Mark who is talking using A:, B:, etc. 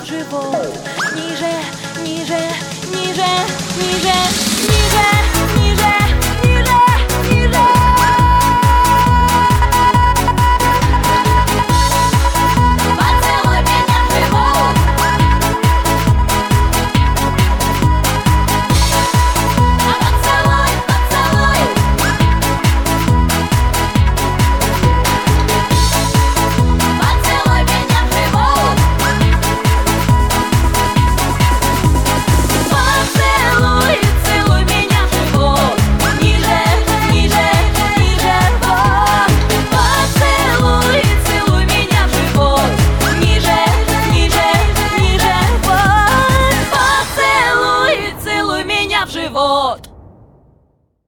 A: в живот. Ниже, ниже, ниже, ниже, ниже, ниже, ниже, ниже. Поцелуй меня в живот. Поцелуй, поцелуй. Поцелуй меня в живот. Поцелуй, целуй меня в живот. Ниже, ниже, ниже, вот. Поцелуй, целуй меня в живот. Ниже, ниже, ниже, вот. Поцелуй, целуй меня в живот.